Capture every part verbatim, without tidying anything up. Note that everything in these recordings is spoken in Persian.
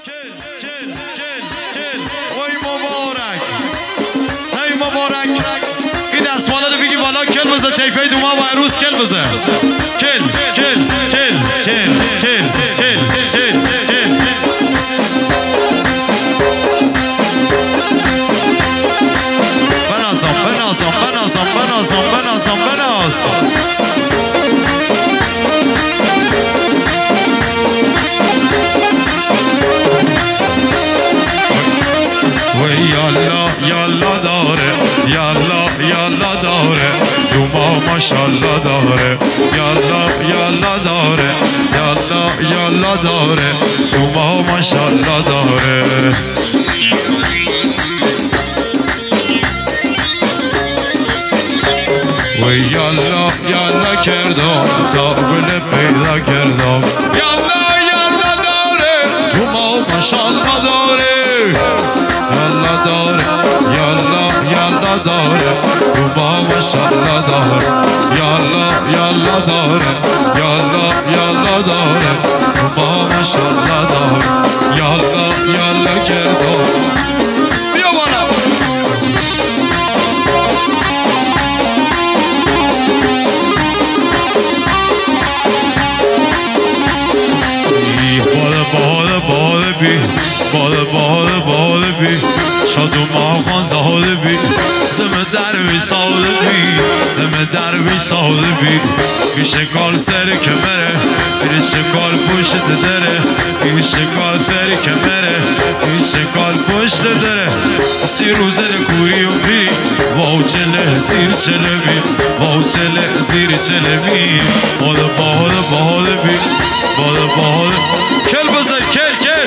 کل کل کل کل وای مبارک ای مبارک این دستمالا رو بگی بالا کل بزن تیفه دوما و عروس کل بزن کل کل کل کل کل کل کل کل بنازم بنازم بنازم بنازم بنازم بنازم یالا یالا داره یالا یالا داره دوما ماشالله داره یالا یالا داره یالا یالا داره دوما ماشالله داره و یالا یالا کردم سابل پیدا کردم یالا یالا داره دوما ماشالله داره یالا داره یالا یالا داره دوما ماشالله داره یالا یالا داره یالا یالا داره دوما ماشالله داره یالا یالا کردم بیا بالا بالا بالا بالا بی بالا بالا بالا بی شاد و ماخان زاده بی دم در بی ساده بی دم در بی ساده بی بیش کال سر کمره بیش کال پشت دره بیش کال سر کمره بیش کال پشت دره سی روزه کوری و بی واو چله زیر چله بی واو چله زیر چله بی بالا بالا بالا بی بالا بالا کل بزن کل کل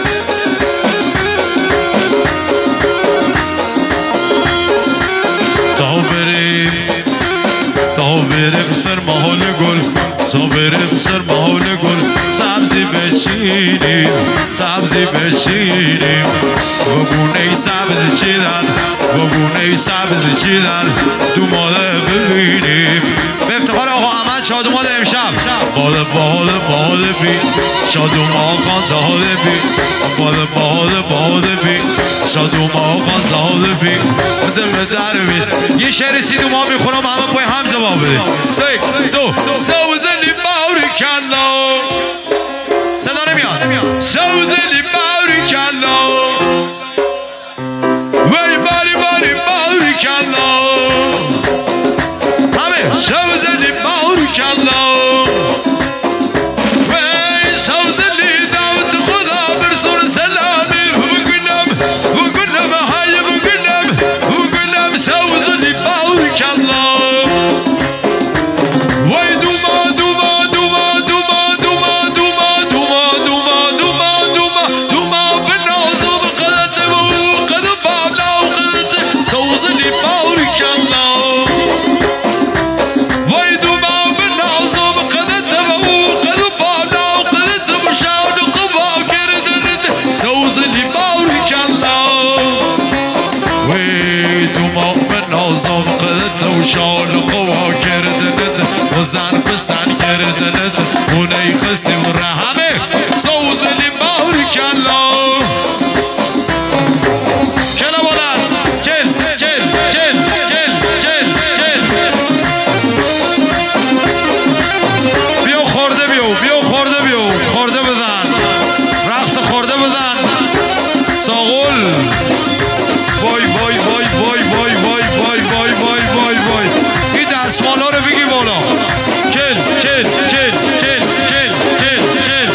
تا بریم تا بریم سر محال گل تا بریم سر محال گل سبزی بچینیم سبزی بچینیم وگونه سبزی چیدن وگونه سبزی چیدن دوماله ببینیم به افتخار آقا احمد شادومال امشب بالا بالا بالا بی شادوما خان زاده بی بالا بالا بالا بی شادوما خان زاده بی دم در بی یه شعر سیدوما میخونم همه پای هم جواب بده سه دو سوزلی باوری کلا صدا نمیاد سوزلی باوری کلا وی باری باری باوری کلا همه سوزلی باوری کلا شال قوا کردنت و زن بسن کردنت اونی خسیم رحمه سوزلی باوری کلا کلا بلند کل کل کل کل کل کل بیو خورده بیو بیو خورده بیو خورده بزن رخت خورده بزن ساغل وای وای وای وای وای وای وای وای وای وای وای این دستمالا رو بگی بالا کل کل کل کل کل کل کل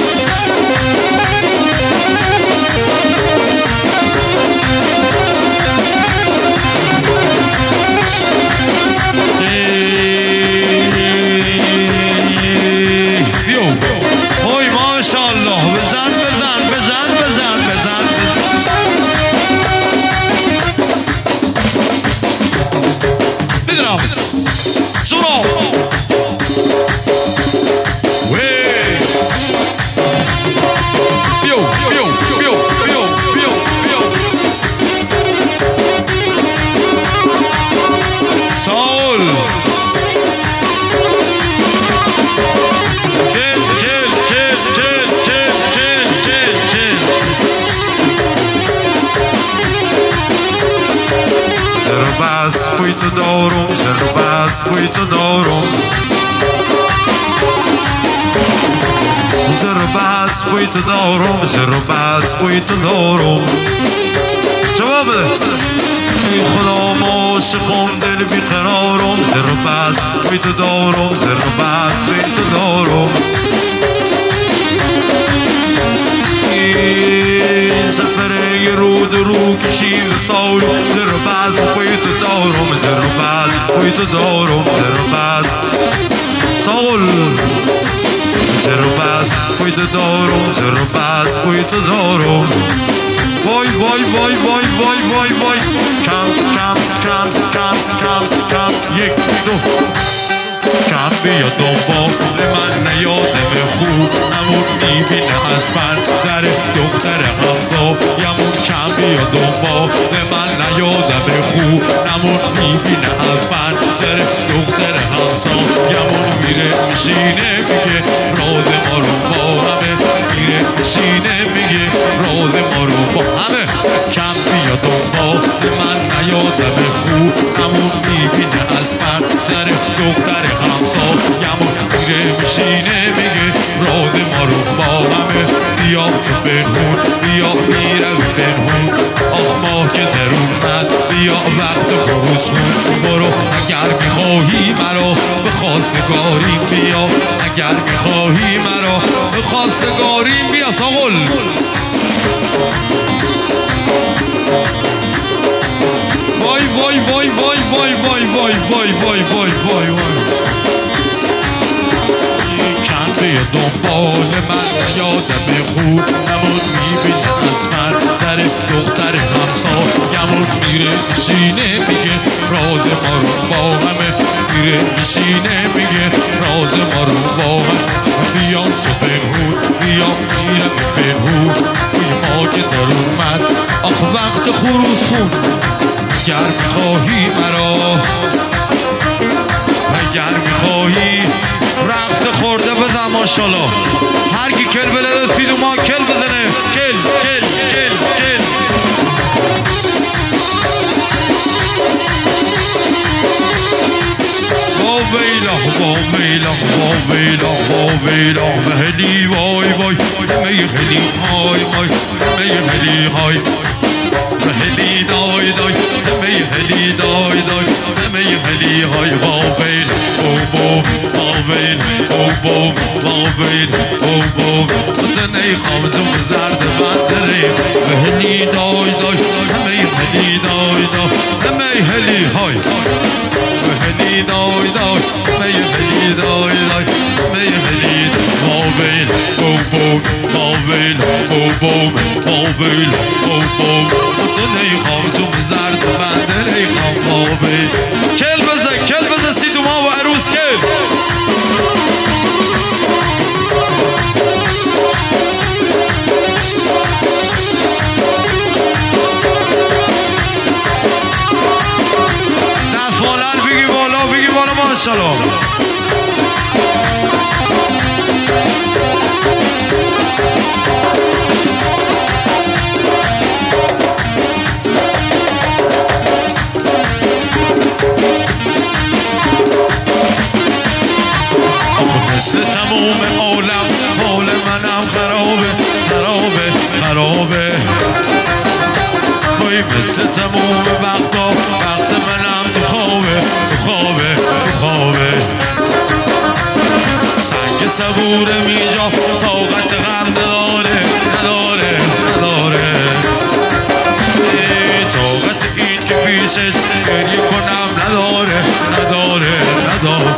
بیو وای ماشاءالله بزن بزن بزن بزن بزن بدرامز سورا بیو بیو بیو بیو بیو بیو ساول کل کل کل کل کل کل کل کل بس بوی تو دارم زر و بس بوی تو دارم زر و بس بوی تو دارم زر و بس بوی تو دارم جواب بده ای خدا عاشقم دل بیقرارم زر و بس بوی تو دارم زر و بس بوی تو دارم این سفر یه رو درو کشیم دارم زر و بس بوی تو دارم زر و بس بوی تو دارم زر و بس سال زر و بس بوی تو دارم زر و بس بوی تو دارم وای وای وای وای وای وای وای کم کم کم کم کم کم یک دو کم بیا دنبال من نیادم خوب نمون میبینه از من در دختر همزا یمون کم بیا دنبال من نیادم خوب نمون میبینه از من در دختر همزا یمون میره میشینه میگه راز ما رو با همه میره میشینه میگه راز ما رو با همه کم بیا دنبال من نیادم خوب نمون میبینه از من در دختر همسا یمون میره میشینه میگه راز ما رو با همه بیا تو بنهون بیا میره بنهون آخ ماه که درون من بیا وقت خروس خون برو اگر میخواهی مرا به خواستگاریم بیا اگر میخواهی مرا به خواستگاریم بیا ساغل وای وای وای وای وای وای وای وای وای وای وای وای کم بیا دنبال من یادم خوب نمون میبینه از من در دختر همسا یمون میره میشینه میگه راز ما رو با همه میره میشینه میگه راز ما رو با همه بیا تو بنهون بیا میرم بنهون بوی ما که در اومد آخ وقت خروس خون اگر میخواهی مرا اگر میخواهی رقص خورده بزن ماشالله هر کی کل بلده سیدو ما کل بزنه کل کل کل کل با ویلا با ویلا با ویلا با ویلا مهلی وای وای مهلی های وای مهلی های مهلی دای دای مهلی دای دای مهلی های باویل بو بو باویل بو بو باویل بو بو زنی خامزم زرد بندری مهلی دای دای مهلی دای دای مهلی های مهلی دای دای مهلی دای دای مهلی باویل بو بو باویل بو بو باویل بو بو زنی خامزم زرد بندری خام باویل کل بزن کل بزن سیدو ما و عروس کل دستمالر بگی بالا بگی بالا ماشالله مثل تموم عالم حال منم خرابه خرابه خرابه وای مثل تموم وقتا وقت منم تو خوابه تو خوابه تو خوابه سنگ صبورم اینجا طاقت غم نداره نداره نداره طاقت این که پیشش گریه کنم نداره نداره نداره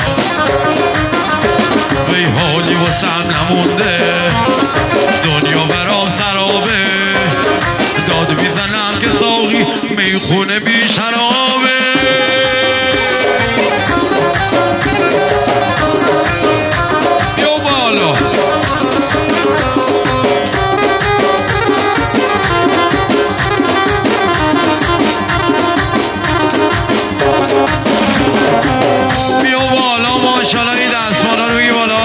وی حالی واسم نمونده دنیا برام خرابه داد میزنم که ساقی میخونه بی شرابه بیا بالا بیا بالا ماشالله این دستمالا رو بگی بالا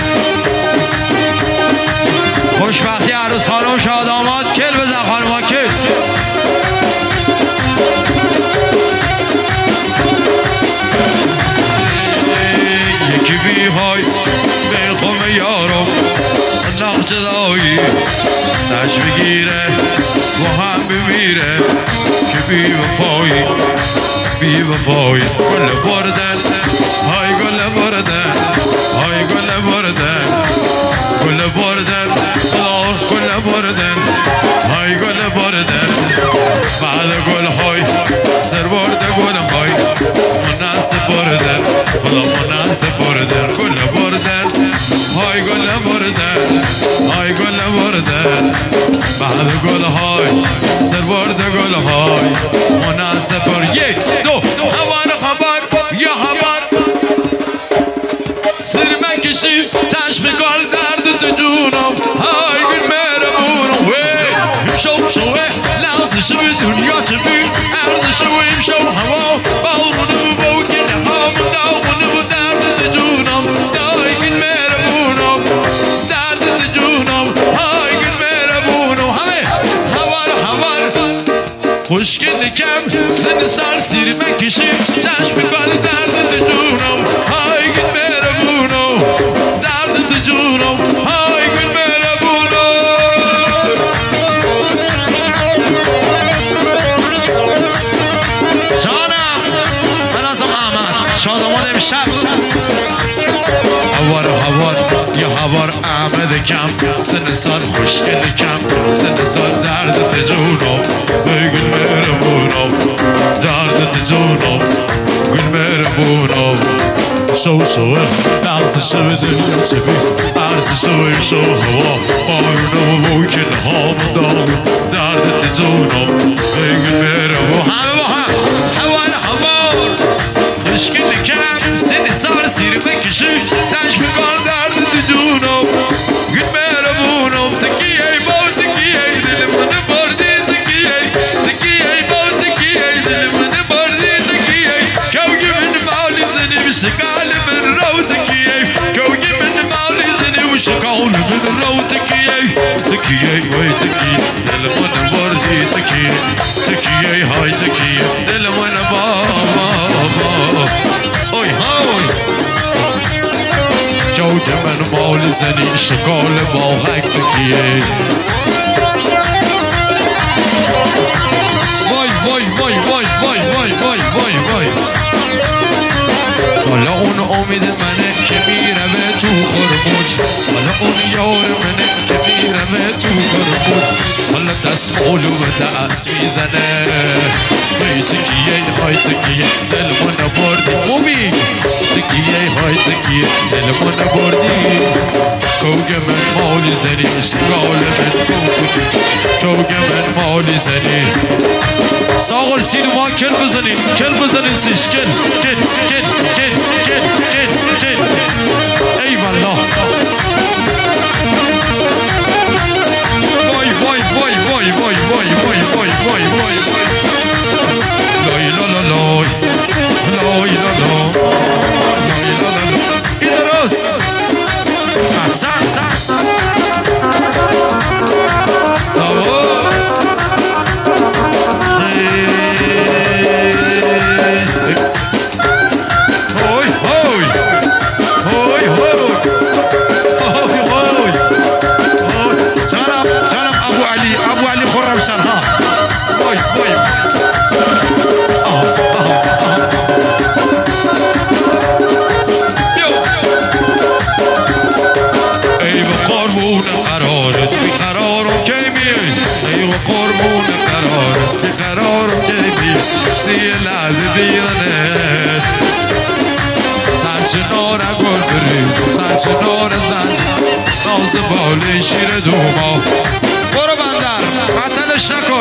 خوشبختی عروس خانم شاداماد کل بزن خانم ها کل تش بگیره با هم بمیره که بی وفایی بی وفایی گل بردن های گل بردن های گل بردن گل بردن خدا گل بردن های گل بردن بعد گل های سر برده گل های مناسب بردن خدا مناسب بردن گل بردن های گل بردن های گل بردن بعد گل های سر برده گل های مناسب بردن یک دو هوار خبر یا هوار سر من کشی تش بگال درد تو جونم های گل مهربونم وی شو شوه لحظه شوی دنیا چبی ارز شویم شو هوا بارون بو که نهام داغون بو درد تو جونم های گل مهربونم درد تو جونم های گل مهربونم همه هوار هوار خوشگل کم زن سال سیر من کشی تش بگال درد تو جونم های گل مهربونم درد تو جونم های گل مهربونم جانم من ازم احمد شادمان امشب هوار هوار یا هوار احمد کم سن سال خوشگل کم سن سال درد تجونم گل مهربونم درد تجونم گل مهربونم شو شو لحظه شو دنیا چبی عرض شو شو هوا بارونم و که نهام داغ درد تجونم گل مهربونم همه با هم هوار هوار خوشگل کم سن سال سیر بکشی تش بکن درد تو جونم گل مهربونم تکیه با تکیه دل من بردی تکیه تکیه با تکیه دل من بردی تکیه کوگی من مالی زنی بشکال من رو تکیه کوگی من مالی زنی بشکال من رو تکیه تکیه وای تکیه دل من بردی تکیه تکیه های تکیه دل من بابا اوی های جوج من مال زنی شکال با غک تکیه وای وای وای وای وای وای وای وای وای حالا اون امید منه که میره به تو خرموج حالا اون یار منه که میره به تو خرموج حالا دست مولو به دست میزنه های تکیه های تکیه دل من بردی موبی تکیه های تکیه دل من بردی کوگ من مالی زنی اشتغال من کوگ کوگ من مالی زنی ساغل سینو ما کل بزنی کل بزنی سیش کل کل کل کل کل کل کل ای والله وای وای وای وای وای وای وای وای وای وای وای لای لا لا لای لای لا لا لای لا لا این درست احسن سوا هوی هوی هوی هوی هوی جانم جانم ابو علی ابو علی خرمشان ها وای وای ای و قربون قرارت بی قرارم که میای ای و قربون قرارت بی قرارم که میای سی لحظه دیدنت تنچنار گل بریز تنچنار زنج ناز بالی شیر دوما برو بندر معطلش نکن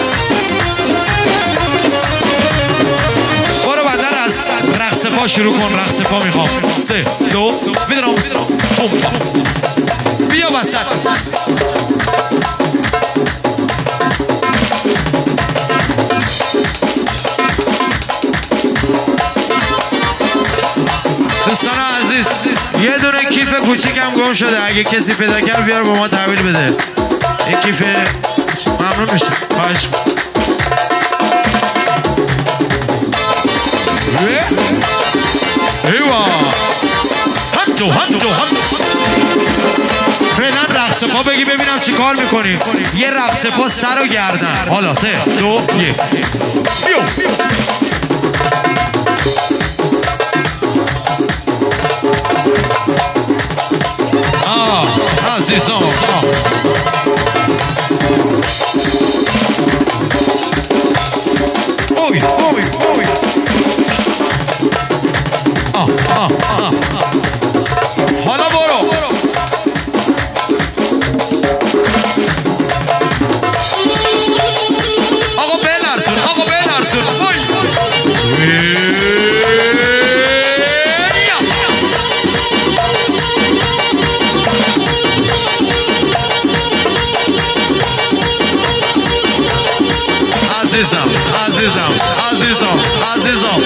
برو بندر از رقص پا شروع کن رقص پا میخوام سه دو میدونم تومپا بیا وسط دوستان عزیز یه دونه کیف کوچیکم گم شده اگه کسی پیدا کرد بیار با ما تحویل بده این کیف ممنون میشه خواهش ایوا هاتو هاتو هاتو فعلا رقص رقص پا بگی ببینم چی کار میکنی. یه رقص پا سر و گردن. حالا سه دو یک بیو. آه عزیزان آه اوی اوی اوی آه آه آه حالا برو آقا بلرزون آقا بلرزون اوی عزیزم عزیزم عزیزم عزیزم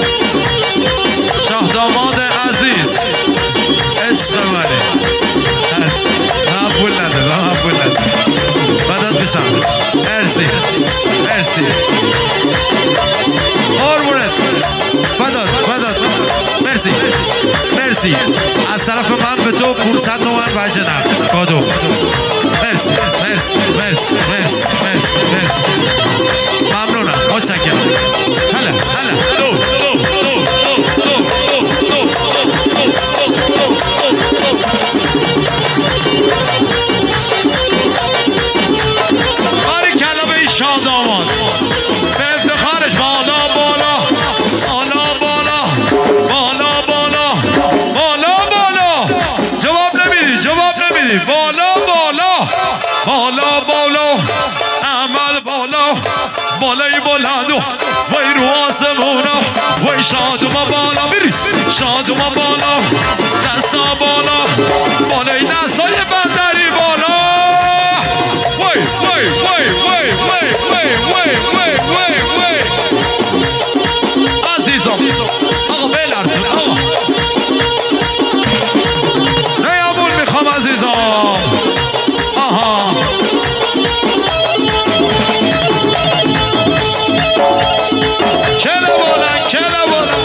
شاه داماد عزیز عشق منه من پول نده من پول نده بدات بشم مرسی مرسی قربونت بدات بدات مرسی مرسی از طرف من به تو پونصد تومن وجه نقد کادو مرسی مرسی مرسی مرسی مرسی مرسی ممنونم متشکرم هلا هلا دو دو دو دو دو دو باری کلا به این شاه داماد به افتخارش بالا بالا بالا بالا بالا بالا بالا بالا جواب نمیدی جواب نمیدی بالا بالا بالا بالا عمل بالا بالای بلند وی رو آسمونا وی شاد ما بالا بریز شاد ما بالا دستا بالا بالای دستای بندری بالا وی وی وی وی وی وی وی وی وی وی عزیزم آقا بلرزون آقا نیامون میخوام عزیزم آها کلا بولن کلا بولن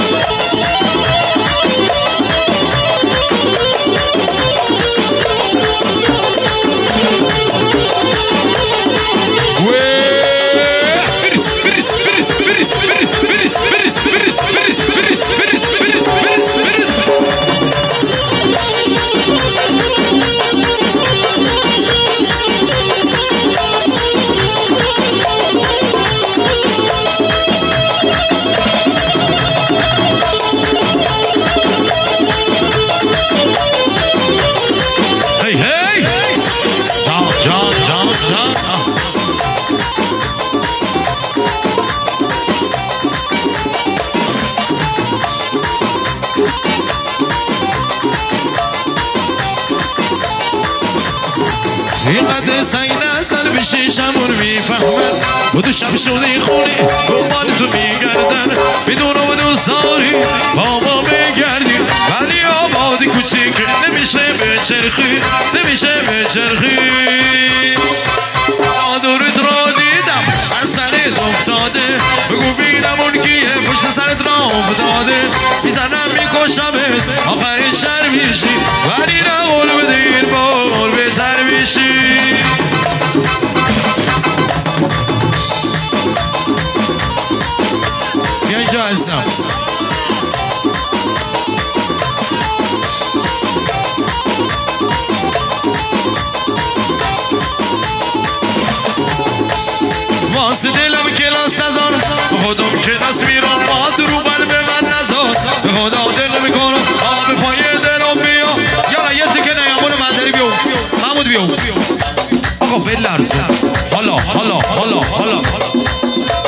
اینقدر سعی نزن بشی شمون میفهمن و تو شب شده خونه دنبال تو میگردن بدون و دوستاری بابا بگردی ولی آبادی کوچیک نمیشه بچرخی نمیشه بچرخی دورت را دیدم از سرت افتاده بگو بینم اون کیه پشت سرت را افتاده میزنم میکشمت آخرین شر میشی ولی نه قول بده این بار بهتر میشی بیا اینجا هستم واسه دلم کلاس نزار خودم کلاس میرم بات رو بل به من نزار به خدا دل میکنم آب پای دلم بیا یارا یه تکه نیامون مندری بیو محمود بیو آقا بلرزون حالا حالا حالا حالا